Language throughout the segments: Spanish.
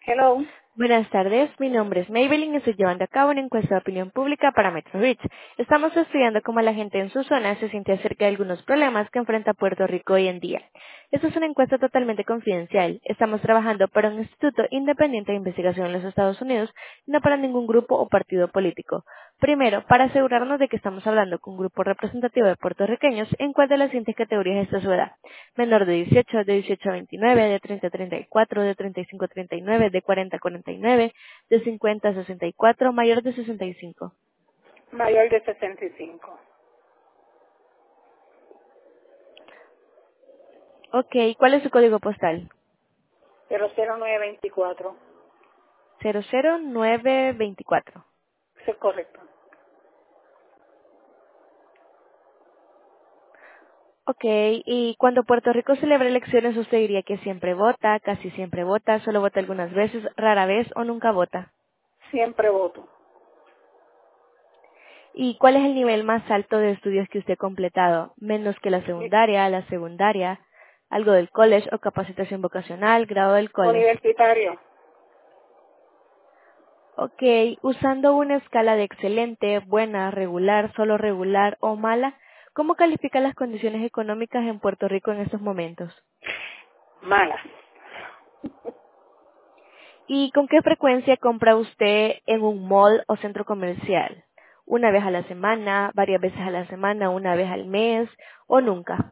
Hello. Buenas tardes, mi nombre es Maybelline y estoy llevando a cabo una encuesta de opinión pública para Metro Reach. Estamos estudiando cómo la gente en su zona se siente acerca de algunos problemas que enfrenta Puerto Rico hoy en día. Esta es una encuesta totalmente confidencial. Estamos trabajando para un instituto independiente de investigación en los Estados Unidos y no para ningún grupo o partido político. Primero, para asegurarnos de que estamos hablando con un grupo representativo de puertorriqueños, ¿en cuál de las siguientes categorías está su edad? Menor de 18, de 18 a 29, de 30 a 34, de 35 a 39, de 40 a 49, de 50 a 64, mayor de 65. Mayor de 65. Ok, ¿cuál es su código postal? 00924. 00924. Eso es correcto. Ok, y cuando Puerto Rico celebra elecciones, ¿usted diría que siempre vota, casi siempre vota, solo vota algunas veces, rara vez o nunca vota? Siempre voto. ¿Y cuál es el nivel más alto de estudios que usted ha completado? ¿Menos que la secundaria, algo del college o capacitación vocacional, grado del college? Universitario. Ok, usando una escala de excelente, buena, regular, solo regular o mala, ¿cómo califica las condiciones económicas en Puerto Rico en estos momentos? Malas. ¿Y con qué frecuencia compra usted en un mall o centro comercial? ¿Una vez a la semana, varias veces a la semana, una vez al mes o nunca?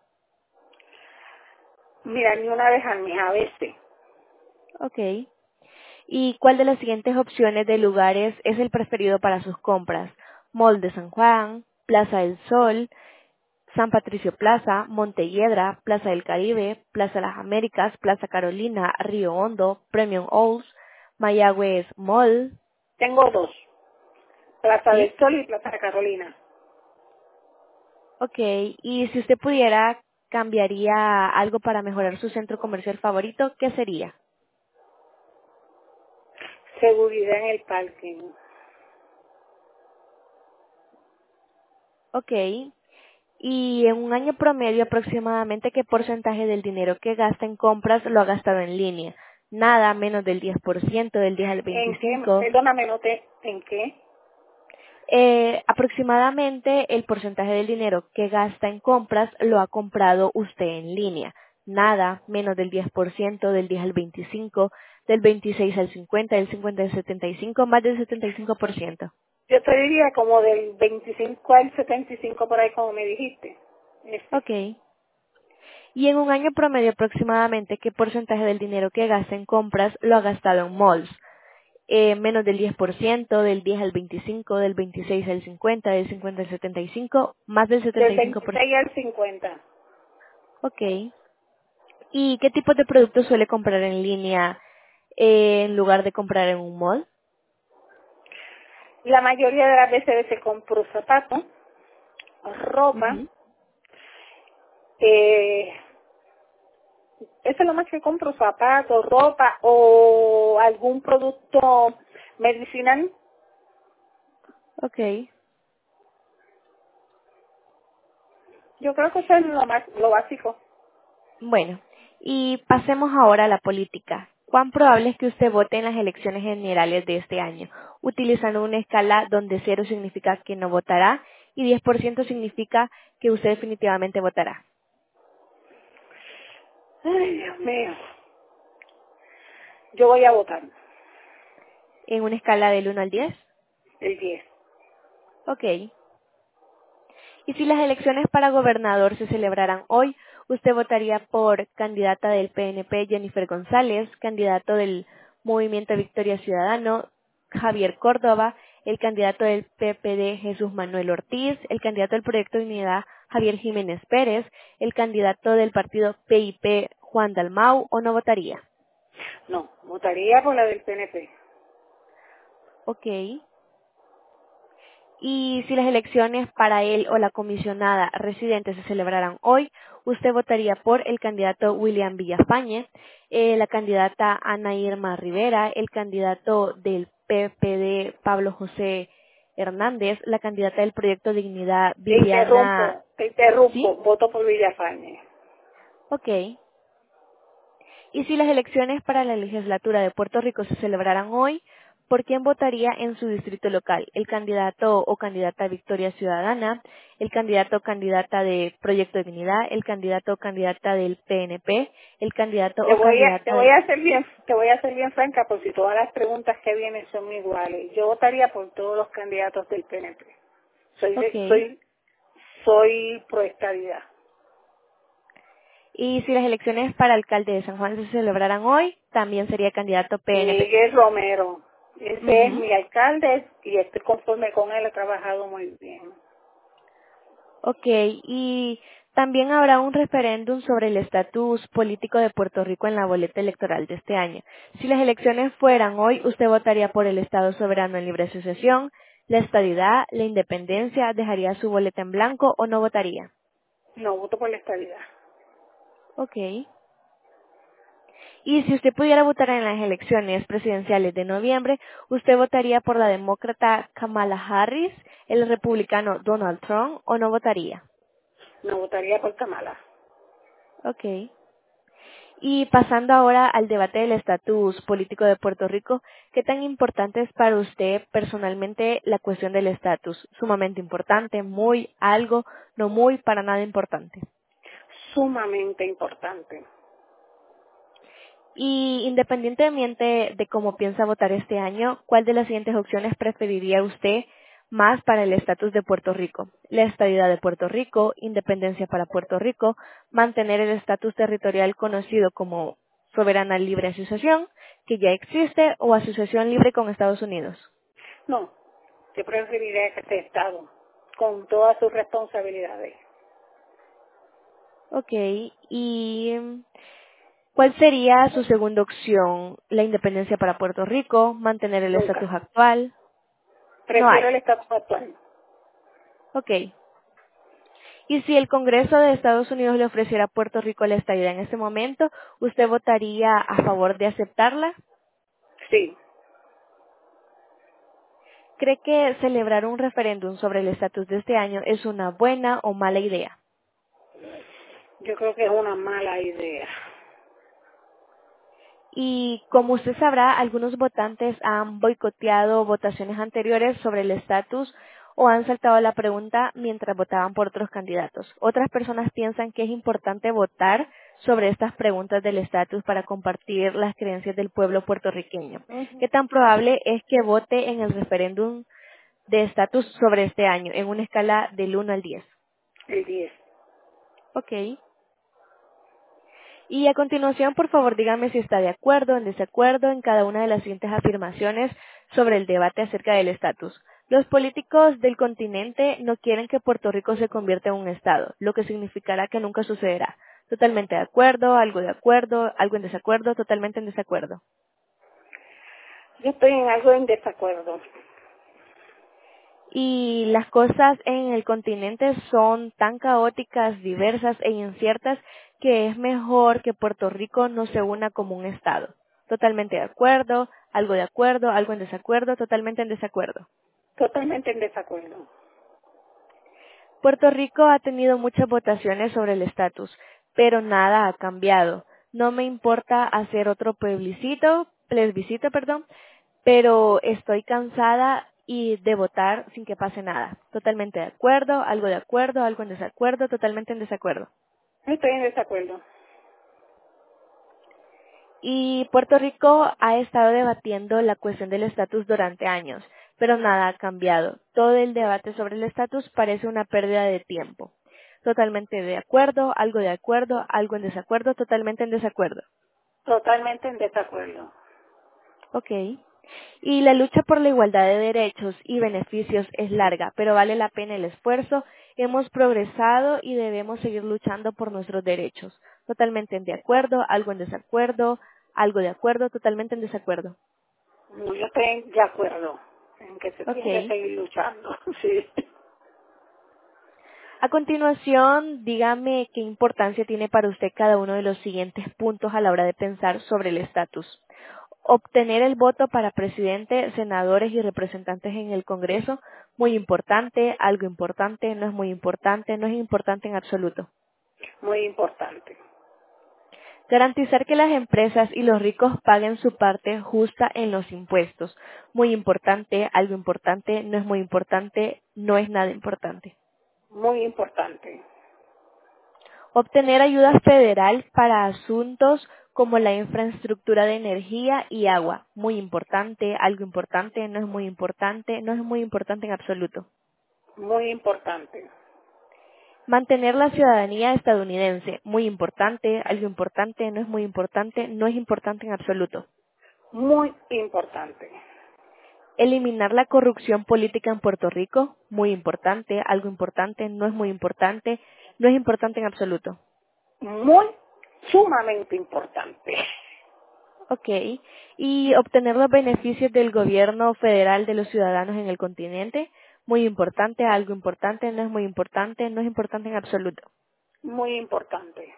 Mira, ni una vez al mes, a veces. Ok. ¿Y cuál de las siguientes opciones de lugares es el preferido para sus compras? Mall de San Juan, Plaza del Sol, San Patricio Plaza, Montelledra, Plaza del Caribe, Plaza de las Américas, Plaza Carolina, Río Hondo, Premium Oaks, Mayagüez Mall, Tengo dos. Plaza ¿sí? del Sol y Plaza de Carolina. Ok, y si usted pudiera, ¿cambiaría algo para mejorar su centro comercial favorito? ¿Qué sería? Seguridad en el parking. Ok, y en un año promedio aproximadamente, ¿qué porcentaje del dinero que gasta en compras lo ha gastado en línea? Nada, menos del 10%, del 10 al ¿En qué? 25%. Perdóname, no te... ¿En qué? Aproximadamente el porcentaje del dinero que gasta en compras lo ha comprado usted en línea. Nada, menos del 10%, del 10 al 25%, del 26 al 50%, del 50 al 75%, más del 75%. Yo te diría como del 25 al 75 por ahí, como me dijiste. Ese. Ok. Y en un año promedio aproximadamente, ¿qué porcentaje del dinero que gasta en compras lo ha gastado en malls? Menos del 10%, del 10 al 25%, del 26 al 50%, del 50 al 75%, más del Del 75%. 26 al 50. Ok. ¿Y qué tipo de productos suele comprar en línea en lugar de comprar en un mall? La mayoría de las veces se compro zapatos, ropa. Ujú. Eh, eso es lo más que compro, zapatos, ropa o algún producto medicinal. Ok. Yo creo que eso es lo básico. Bueno, y pasemos ahora a la política. ¿Cuán probable es que usted vote en las elecciones generales de este año? Utilizando una escala donde 0 significa que no votará y 10% significa que usted definitivamente votará. Ay, Dios mío. Yo voy a votar En una escala del 1 al 10. el 10. Ok. Y si las elecciones para gobernador se celebraran hoy, ¿usted votaría por candidata del PNP Jennifer González, candidato del Movimiento Victoria Ciudadano Javier Córdoba, el candidato del PPD Jesús Manuel Ortiz, el candidato del Proyecto de Unidad Javier Jiménez Pérez, el candidato del partido PIP Juan Dalmau o no votaría? No, votaría por la del PNP. Ok. Y si las elecciones para él o la comisionada residente se celebraran hoy, usted votaría por el candidato William Villafañe, la candidata Ana Irma Rivera, el candidato del PPD Pablo José Hernández, la candidata del Proyecto Dignidad Viviana. Te ¿Sí? interrumpo, voto por Villafañe. Ok. Y si las elecciones para la legislatura de Puerto Rico se celebraran hoy, ¿por quién votaría en su distrito local? ¿El candidato o candidata Victoria Ciudadana? ¿El candidato o candidata de Proyecto de Dignidad? ¿El candidato o candidata del PNP? ¿El candidato o Te candidata voy de... a ser bien, te voy a ser bien franca, por si todas las preguntas que vienen son iguales. Yo votaría por todos los candidatos del PNP. Ok. Soy pro estadidad. Y si las elecciones para alcalde de San Juan se celebraran hoy, también sería candidato PNP. Miguel Romero, ese es Ujú. mi alcalde y estoy conforme con él, he trabajado muy bien. Ok, y también habrá un referéndum sobre el estatus político de Puerto Rico en la boleta electoral de este año. Si las elecciones fueran hoy, ¿usted votaría por el Estado soberano en libre asociación, la estadidad, la independencia, dejaría su boleta en blanco o no votaría? No, voto por la estadidad. Ok. Y si usted pudiera votar en las elecciones presidenciales de noviembre, ¿usted votaría por la demócrata Kamala Harris, el republicano Donald Trump o no votaría? No votaría por Kamala. Ok. Y pasando ahora al debate del estatus político de Puerto Rico, ¿qué tan importante es para usted personalmente la cuestión del estatus? Sumamente importante, muy, algo, no muy, para nada importante. Sumamente importante. Y independientemente de cómo piensa votar este año, ¿cuál de las siguientes opciones preferiría usted más para el estatus de Puerto Rico? La estadidad de Puerto Rico, independencia para Puerto Rico, mantener el estatus territorial conocido como soberana libre asociación, que ya existe, o asociación libre con Estados Unidos. No, yo preferiría que este Estado, con todas sus responsabilidades. Ok, y ¿cuál sería su segunda opción? ¿La independencia para Puerto Rico, mantener el estatus Nunca. actual? No Prefiero hay. el estatus actual. Ok. Y si el Congreso de Estados Unidos le ofreciera a Puerto Rico la estadidad en este momento, ¿usted votaría a favor de aceptarla? Sí, ¿Cree que celebrar un referéndum sobre el estatus de este año es una buena o mala idea? yo creo que es una mala idea. Y como usted sabrá, algunos votantes han boicoteado votaciones anteriores sobre el estatus o han saltado la pregunta mientras votaban por otros candidatos. Otras personas piensan que es importante votar sobre estas preguntas del estatus para compartir las creencias del pueblo puertorriqueño. ¿Qué Ujú. tan probable es que vote en el referéndum de estatus sobre este año en una escala del 1 al 10? El 10. Ok. Y a continuación, por favor, dígame si está de acuerdo o en desacuerdo en cada una de las siguientes afirmaciones sobre el debate acerca del estatus. Los políticos del continente no quieren que Puerto Rico se convierta en un estado, lo que significará que nunca sucederá. Totalmente de acuerdo, algo en desacuerdo, totalmente en desacuerdo. Yo estoy en algo en desacuerdo. Y las cosas en el continente son tan caóticas, diversas e inciertas que es mejor que Puerto Rico no se una como un estado. Totalmente de acuerdo, algo en desacuerdo, totalmente en desacuerdo. Totalmente en desacuerdo. Puerto Rico ha tenido muchas votaciones sobre el estatus, pero nada ha cambiado. No me importa hacer otro plebiscito, perdón, pero estoy cansada y de votar sin que pase nada. Totalmente de acuerdo, algo en desacuerdo, totalmente en desacuerdo. Estoy en desacuerdo. Y Puerto Rico ha estado debatiendo la cuestión del estatus durante años, pero nada ha cambiado. Todo el debate sobre el estatus parece una pérdida de tiempo. Totalmente de acuerdo, algo en desacuerdo, totalmente en desacuerdo. Totalmente en desacuerdo. Ok. Y la lucha por la igualdad de derechos y beneficios es larga, pero vale la pena el esfuerzo. Hemos progresado y debemos seguir luchando por nuestros derechos. Totalmente en de acuerdo, algo en desacuerdo, algo de acuerdo, totalmente en desacuerdo. No, yo estoy de acuerdo en que se tiene que Ok. seguir luchando. Sí. A continuación, dígame qué importancia tiene para usted cada uno de los siguientes puntos a la hora de pensar sobre el estatus. Obtener el voto para presidente, senadores y representantes en el Congreso, muy importante, algo importante, no es muy importante, no es importante en absoluto. Muy importante. Garantizar que las empresas y los ricos paguen su parte justa en los impuestos. Muy importante, algo importante, no es muy importante, no es nada importante. Muy importante. Obtener ayuda federal para asuntos como la infraestructura de energía y agua. Muy importante, algo importante, no es muy importante, no es muy importante en absoluto. Muy importante. Mantener la ciudadanía estadounidense. Muy importante, algo importante, no es muy importante, no es importante en absoluto. Muy importante. Eliminar la corrupción política en Puerto Rico. Muy importante, algo importante, no es muy importante, no es importante en absoluto. Muy sumamente importante. Ok. Y obtener los beneficios del gobierno federal de los ciudadanos en el continente. Muy importante, algo importante, no es muy importante, no es importante en absoluto. Muy importante.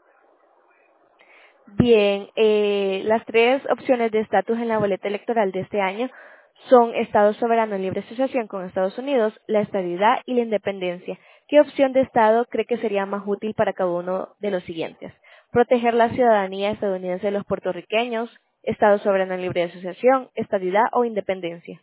Bien, las tres opciones de estatus en la boleta electoral de este año son Estado soberano en libre asociación con Estados Unidos, la estadidad y la independencia. ¿Qué opción de Estado cree que sería más útil para cada uno de los siguientes? Proteger la ciudadanía estadounidense de los puertorriqueños, Estado soberano en libre asociación, estadidad o independencia.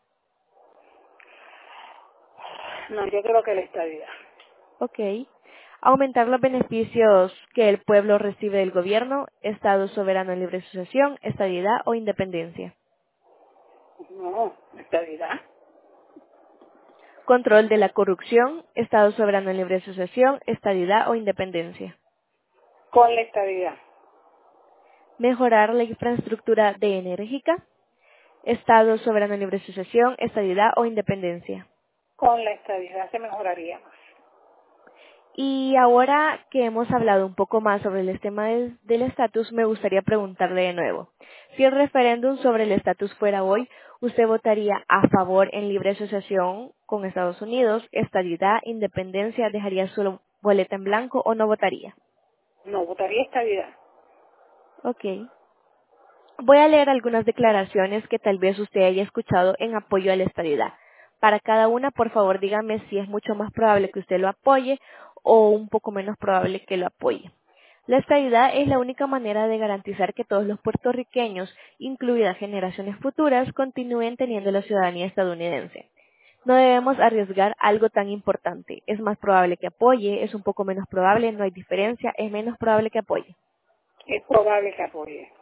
No, yo creo que la estadidad. Ok. Aumentar los beneficios que el pueblo recibe del gobierno, Estado soberano en libre asociación, estadidad o independencia. No, la estadidad. Control de la corrupción, Estado soberano en libre asociación, estadidad o independencia. Con la estadidad. Mejorar la infraestructura de enérgica, Estado soberano en libre asociación, estadidad o independencia. Con la estadidad se mejoraría más. Y ahora que hemos hablado un poco más sobre el tema del estatus, me gustaría preguntarle de nuevo. Si el referéndum sobre el estatus fuera hoy, ¿usted votaría a favor en libre asociación con Estados Unidos, estadidad, independencia, dejaría su boleta en blanco o no votaría? No, votaría estadidad. Ok. Voy a leer algunas declaraciones que tal vez usted haya escuchado en apoyo a la estadidad. Para cada una, por favor, dígame si es mucho más probable que usted lo apoye o un poco menos probable que lo apoye. La estadidad es la única manera de garantizar que todos los puertorriqueños, incluidas generaciones futuras, continúen teniendo la ciudadanía estadounidense. No debemos arriesgar algo tan importante. Es más probable que apoye, es un poco menos probable, no hay diferencia, es menos probable que apoye. Es probable que apoye.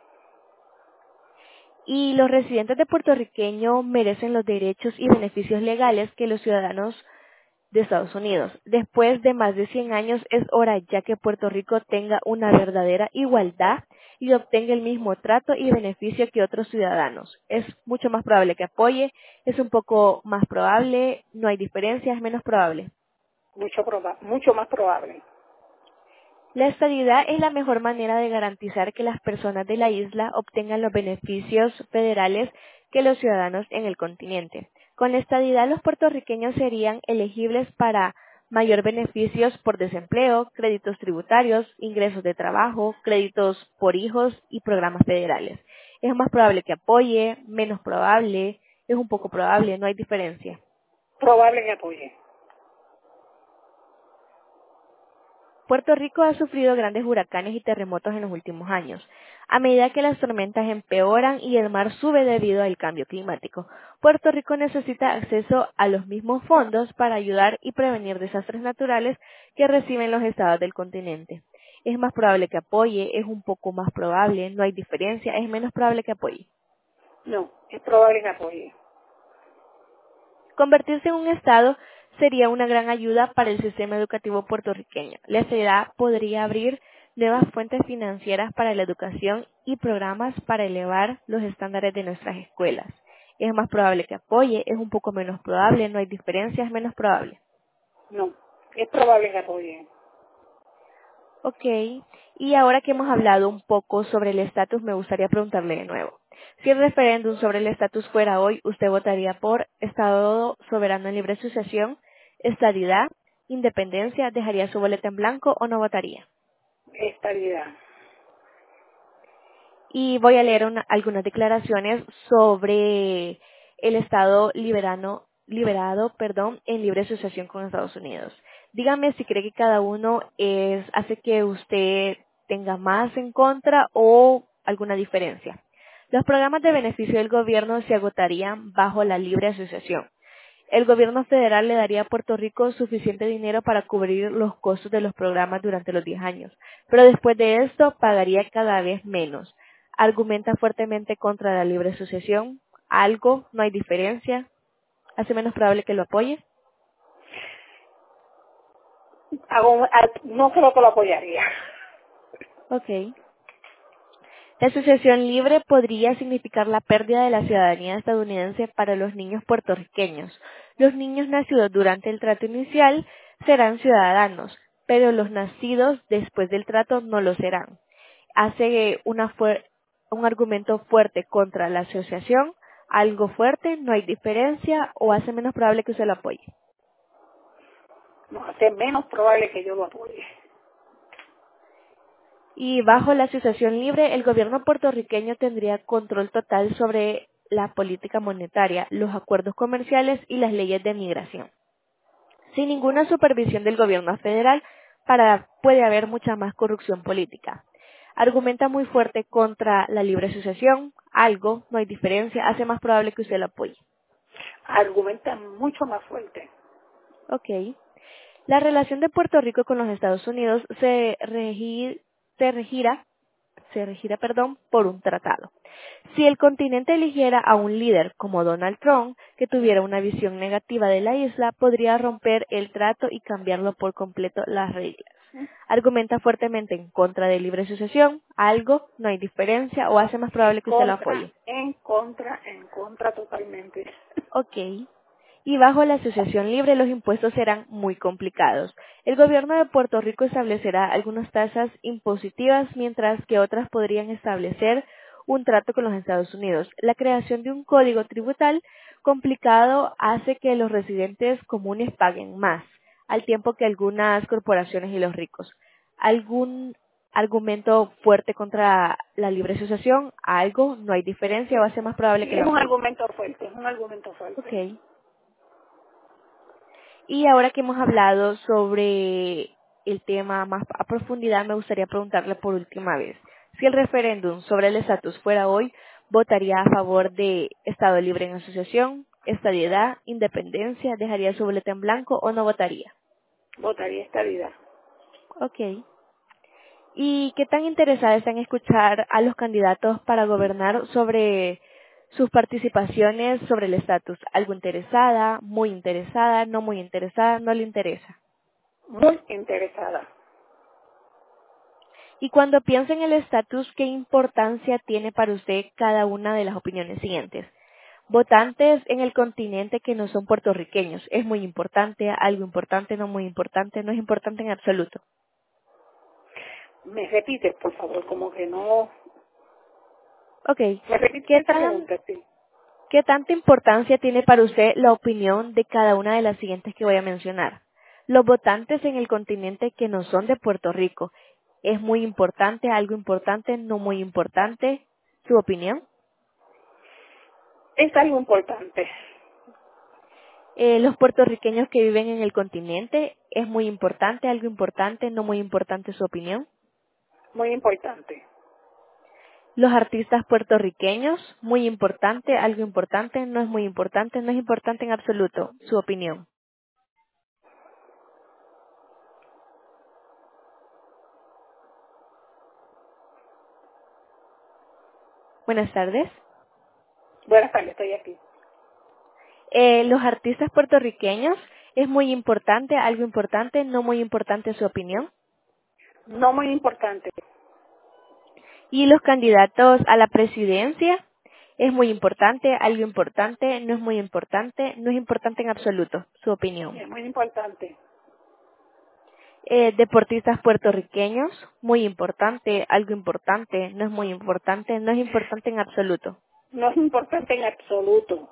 Y los residentes de puertorriqueño merecen los derechos y beneficios legales que los ciudadanos de Estados Unidos. Después de más de 100 años es hora ya que Puerto Rico tenga una verdadera igualdad y obtenga el mismo trato y beneficio que otros ciudadanos. Es mucho más probable que apoye, es un poco más probable, no hay diferencia, es menos probable. Mucho más probable. La estadidad es la mejor manera de garantizar que las personas de la isla obtengan los beneficios federales que los ciudadanos en el continente. Con la estadidad, los puertorriqueños serían elegibles para mayor beneficios por desempleo, créditos tributarios, ingresos de trabajo, créditos por hijos y programas federales. Es más probable que apoye, menos probable, es un poco probable, no hay diferencia. Probable que apoye. Puerto Rico ha sufrido grandes huracanes y terremotos en los últimos años. A medida que las tormentas empeoran y el mar sube debido al cambio climático, Puerto Rico necesita acceso a los mismos fondos para ayudar y prevenir desastres naturales que reciben los estados del continente. Es más probable que apoye, es un poco más probable, no hay diferencia, es menos probable que apoye. No, es probable que apoye. Convertirse en un Estado sería una gran ayuda para el sistema educativo puertorriqueño. La ciudad podría abrir nuevas fuentes financieras para la educación y programas para elevar los estándares de nuestras escuelas. Es más probable que apoye, es un poco menos probable, no hay diferencia, es menos probable. No, es probable que apoye. Ok, y ahora que hemos hablado un poco sobre el estatus, me gustaría preguntarle de nuevo. Si el referéndum sobre el estatus fuera hoy, ¿usted votaría por Estado soberano en libre asociación, estadidad, independencia, dejaría su boleta en blanco o no votaría? Estadidad. Y voy a leer algunas declaraciones sobre el Estado liberado, en libre asociación con Estados Unidos. Dígame si cree que cada uno hace que usted tenga más en contra o alguna diferencia. Los programas de beneficio del gobierno se agotarían bajo la libre asociación. El gobierno federal le daría a Puerto Rico suficiente dinero para cubrir los costos de los programas durante los 10 años, pero después de esto pagaría cada vez menos. Argumenta fuertemente contra la libre asociación. Algo, no hay diferencia. Hace menos probable que lo apoye. No creo que lo apoyaría. Ok. La asociación libre podría significar la pérdida de la ciudadanía estadounidense para los niños puertorriqueños. Los niños nacidos durante el trato inicial serán ciudadanos, pero los nacidos después del trato no lo serán. Hace un argumento fuerte contra la asociación, algo fuerte, no hay diferencia o hace menos probable que usted lo apoye. No, hace menos probable que yo lo apoye. Y bajo la asociación libre, el gobierno puertorriqueño tendría control total sobre la política monetaria, los acuerdos comerciales y las leyes de migración. Sin ninguna supervisión del gobierno federal, puede haber mucha más corrupción política. Argumenta muy fuerte contra la libre asociación, algo, no hay diferencia, hace más probable que usted lo apoye. Argumenta mucho más fuerte. Ok. La relación de Puerto Rico con los Estados Unidos se regirá por un tratado. Si el continente eligiera a un líder como Donald Trump, que tuviera una visión negativa de la isla, podría romper el trato y cambiarlo por completo las reglas. Argumenta fuertemente en contra de libre asociación, algo, no hay diferencia o hace más probable que usted lo apoye. En contra totalmente. Ok. Y bajo la asociación libre los impuestos serán muy complicados. El gobierno de Puerto Rico establecerá algunas tasas impositivas, mientras que otras podrían establecer un trato con los Estados Unidos. La creación de un código tributal complicado hace que los residentes comunes paguen más, al tiempo que algunas corporaciones y los ricos. ¿Algún argumento fuerte contra la libre asociación? ¿Algo? ¿No hay diferencia o hace más probable que Es lo un apoye? argumento fuerte. Ok. Y ahora que hemos hablado sobre el tema más a profundidad, me gustaría preguntarle por última vez. Si el referéndum sobre el estatus fuera hoy, ¿votaría a favor de Estado libre en asociación, estadidad, independencia, dejaría su boleta en blanco o no votaría? Votaría estadidad. Ok. ¿Y qué tan interesada está en escuchar a los candidatos para gobernar sobre sus participaciones sobre el estatus? ¿Algo interesada, muy interesada, no le interesa? Muy interesada. Y cuando piensa en el estatus, ¿qué importancia tiene para usted cada una de las opiniones siguientes? Votantes en el continente que no son puertorriqueños. ¿Es muy importante, algo importante, no muy importante, no es importante en absoluto? Me repites, por favor, como que no. Ok. Me repites ¿Qué esa tan pregunta, sí. ¿Qué tanta importancia tiene para usted la opinión de cada una de las siguientes que voy a mencionar? Los votantes en el continente que no son de Puerto Rico. ¿Es muy importante, algo importante, no muy importante? ¿Su opinión? Es algo importante. Los puertorriqueños que viven en el continente. ¿Es muy importante, algo importante, no muy importante su opinión? Muy importante. Los artistas puertorriqueños. Muy importante, algo importante, no es muy importante, no es importante en absoluto. Su opinión. Buenas tardes. Buenas tardes, estoy aquí. Los artistas puertorriqueños, ¿es muy importante, algo importante, no muy importante su opinión? No muy importante. Y los candidatos a la presidencia, ¿es muy importante, algo importante, no es muy importante, no es importante en absoluto su opinión? Es muy importante. Deportistas puertorriqueños, muy importante, algo importante, no es muy importante, no es importante en absoluto. No es importante en absoluto.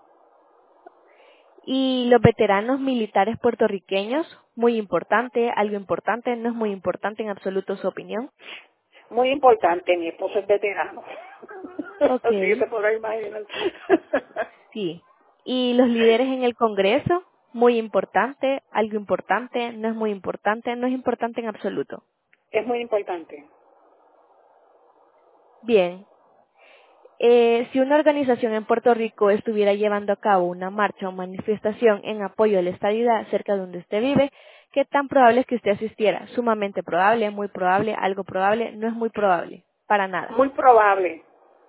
Y los veteranos militares puertorriqueños, muy importante, algo importante, no es muy importante en absoluto su opinión. Muy importante, mi esposo es veterano. Ok, Así que te podrás imaginar. sí. Y los líderes en el Congreso, muy importante, algo importante, no es muy importante, no es importante en absoluto. Es muy importante. Bien. Si una organización en Puerto Rico estuviera llevando a cabo una marcha o manifestación en apoyo a la estadidad cerca de donde usted vive, ¿qué tan probable es que usted asistiera? Sumamente probable, muy probable, algo probable, no es muy probable, para nada. Muy probable.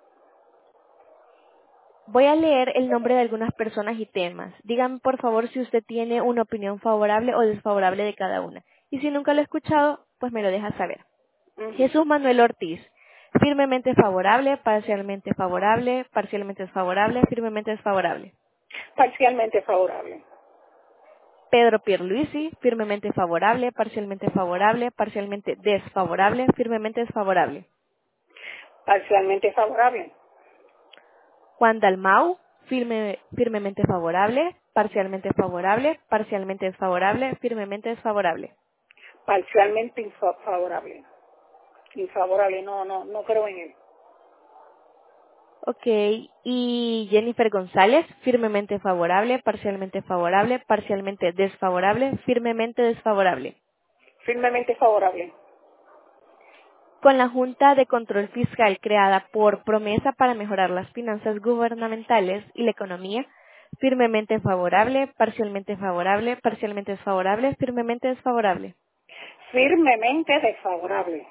Voy a leer el nombre de algunas personas y temas. Dígame por favor si usted tiene una opinión favorable o desfavorable de cada una. Y si nunca lo he escuchado, pues me lo deja saber. Ujú. Jesús Manuel Ortiz, firmemente favorable, parcialmente favorable, parcialmente desfavorable, firmemente desfavorable. Parcialmente favorable. Pedro Pierluisi, firmemente favorable, parcialmente desfavorable, firmemente desfavorable. Parcialmente favorable. Juan Dalmau, firmemente favorable, parcialmente desfavorable, firmemente desfavorable. Parcialmente favorable. Infavorable, no creo en él. Ok, y Jennifer González, firmemente favorable, parcialmente desfavorable, firmemente desfavorable. Firmemente favorable. Con la Junta de Control Fiscal creada por Promesa para mejorar las finanzas gubernamentales y la economía, firmemente favorable, parcialmente desfavorable, firmemente desfavorable. Firmemente desfavorable.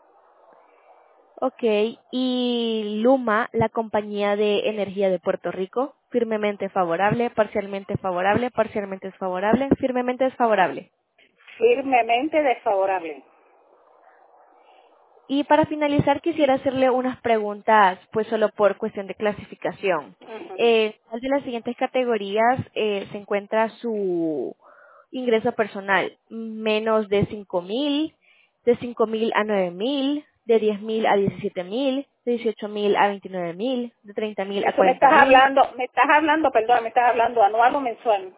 Ok, y Luma, la compañía de energía de Puerto Rico, firmemente favorable, parcialmente desfavorable, firmemente desfavorable. Firmemente desfavorable. Y para finalizar quisiera hacerle unas preguntas, pues solo por cuestión de clasificación. Ujú. ¿Cuál de las siguientes categorías se encuentra su ingreso personal? Menos de 5,000, de 5,000 a 9,000, de 10,000 a 17,000, de 18,000 a 29,000, de 30,000 a Eso me 40,000, me estás hablando anual o mensual.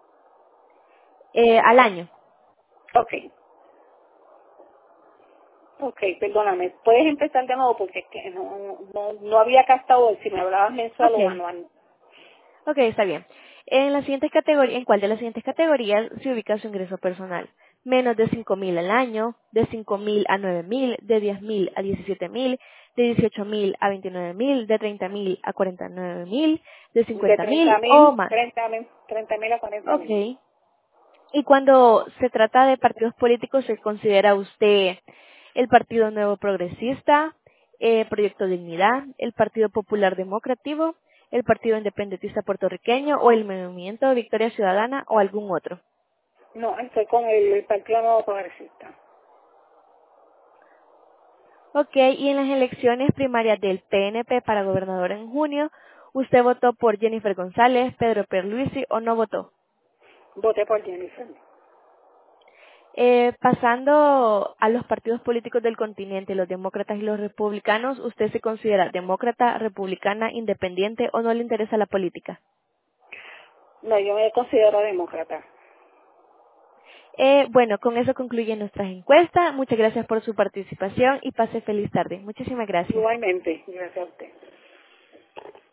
al año. Ok. Ok, perdóname. Puedes empezar de nuevo porque es que no había captado si me hablabas mensual o Ok. anual. Ok, está bien. ¿En cuál de las siguientes categorías se ubica su ingreso personal? Menos de 5,000 al año, de 5,000 a 9,000, de 10,000 a 17,000, de 18,000 a 29,000, de 30,000 a 49,000, de De 50,000 o más. 30 mil a 40 Ok. mil. Y cuando se trata de partidos políticos, ¿se considera usted el Partido Nuevo Progresista, Proyecto Dignidad, el Partido Popular Democrático, el Partido Independentista Puertorriqueño o el Movimiento Victoria Ciudadana o algún otro? No, estoy con el Partido Nuevo Progresista. Ok, y en las elecciones primarias del PNP para gobernador en junio, ¿usted votó por Jennifer González, Pedro Pierluisi o no votó? Voté por Jennifer. Pasando a los partidos políticos del continente, los demócratas y los republicanos, ¿usted se considera demócrata, republicana, independiente o no le interesa la política? No, yo me considero demócrata. Bueno, con eso concluyen nuestras encuestas. Muchas gracias por su participación y pase feliz tarde. Muchísimas gracias. Igualmente, gracias a usted.